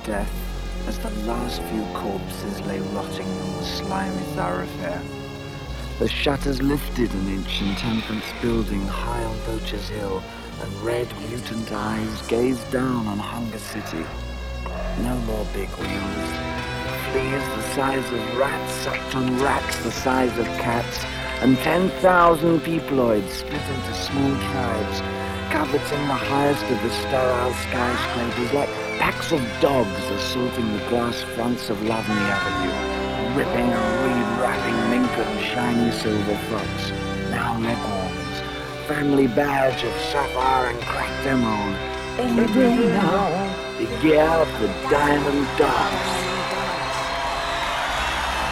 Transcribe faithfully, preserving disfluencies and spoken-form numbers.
death as the last few corpses lay rotting on the slimy thoroughfare. The shutters lifted an inch in Temperance Building high on Poacher's Hill, and red, mutant eyes gazed down on Hunger City. No more big wheels. Fleas the size of rats sucked on rats the size of cats, and ten thousand peopleoids split into small tribes, coveting the highest of the sterile skyscrapers like packs of dogs assaulting the glass fronts of Lovney Avenue, ripping and re-wrapping mink and shiny silver fox, now legworms, family badge of sapphire and cracked emerald. Every day now, the gear of the diamond dogs.